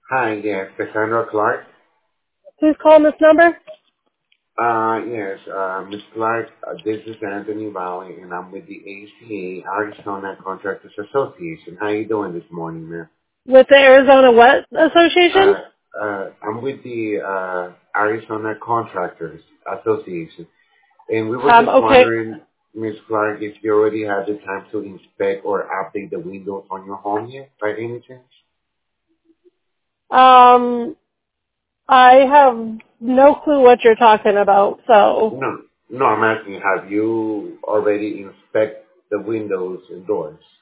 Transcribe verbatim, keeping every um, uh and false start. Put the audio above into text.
Hi, yes, Cassandra Clark. Who's calling this number? Uh, yes, uh, Miss Clark, uh, this is Anthony Valley, and I'm with the A C A, Arizona Contractors Association. How you doing this morning, ma'am? With the Arizona what Association? Uh, uh, I'm with the uh, Arizona Contractors Association, and we were Um, just okay. wondering, Miss Clark, if you already had the time to inspect or update the windows on your home yet, by any chance? Um, I have no clue what you're talking about, so. No, no, I'm asking, have you already inspect the windows and doors?